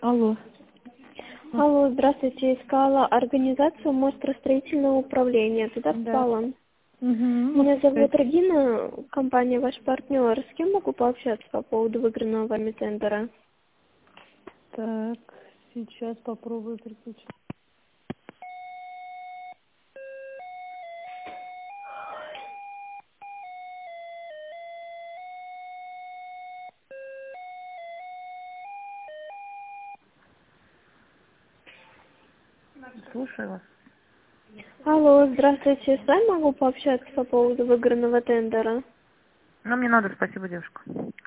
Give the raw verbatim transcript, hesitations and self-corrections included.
Алло. Алло, здравствуйте. Искала организацию Мостростроительного управления. Туда Да. впала. Угу. Меня зовут Регина, компания ваш партнер. С кем могу пообщаться по поводу выигранного вами тендера? Так, сейчас попробую переключить. Слушаю вас. Алло, здравствуйте. С вами могу пообщаться по поводу выигранного тендера? Ну, мне надо, спасибо, девушка.